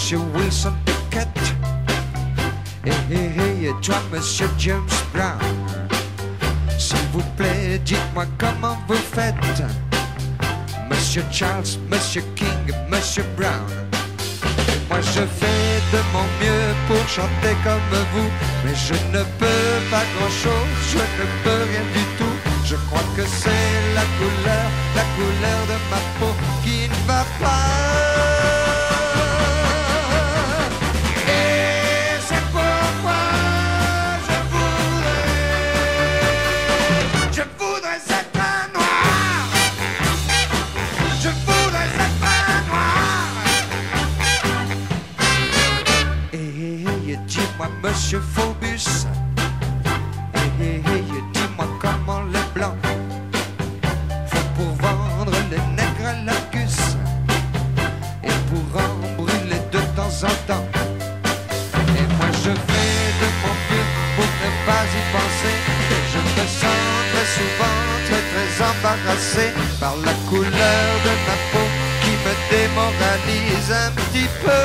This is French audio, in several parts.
Monsieur Wilson Pickett. Et toi, Monsieur James Brown, s'il vous plaît, dites-moi comment vous faites. Monsieur Charles, Monsieur King, Monsieur Brown. Et moi je fais de mon mieux pour chanter comme vous, mais je ne peux pas grand-chose, je ne peux rien du tout. Je crois que c'est la couleur de ma peau qui ne va pas. Et c'est pourquoi je voudrais être un noir. Je voudrais être un noir. Et dis-moi, Monsieur Phobus, dis-moi comment les blancs font pour vendre les nègres à l'Argus et pour en brûler de temps en temps. Et moi je fais de mon mieux pour ne pas y penser. Et je me sens très souvent très embarrassé par la couleur de ma peau qui me démoralise un petit peu.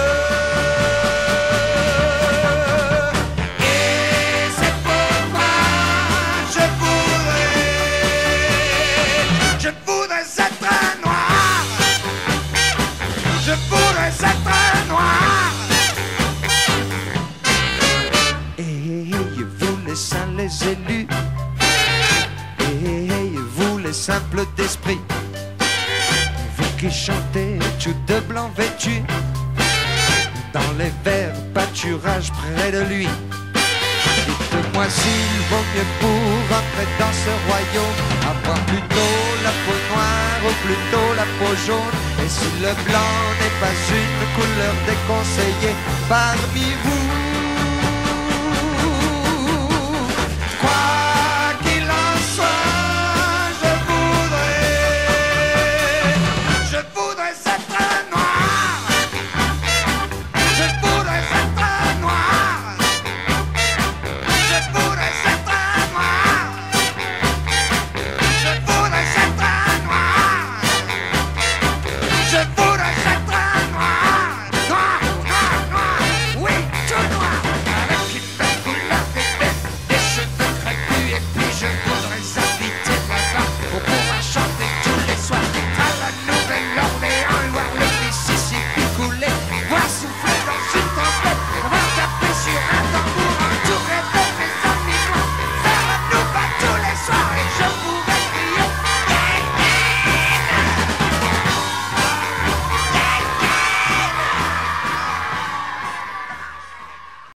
Je voudrais être un noir. Je voudrais être un noir. Et vous les saints, les élus, et vous les simples d'esprit, vous qui chantez tout de blanc vêtus dans les verts pâturages près de lui. Dites-moi s'il vaut mieux pour entrer dans ce royaume avoir plutôt la peau noire ou plutôt la peau jaune. Et si le blanc n'est pas une couleur déconseillée parmi vous,